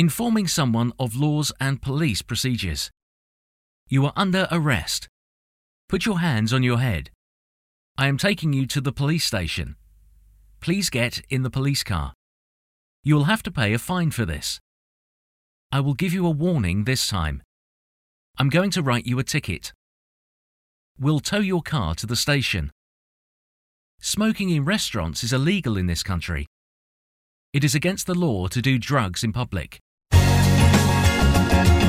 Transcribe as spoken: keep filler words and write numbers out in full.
Informing someone of laws and police procedures. You are under arrest. Put your hands on your head. I am taking you to the police station. Please get in the police car. You will have to pay a fine for this. I will give you a warning this time. I'm going to write you a ticket. We'll tow your car to the station. Smoking in restaurants is illegal in this country. It is against the law to do drugs in public.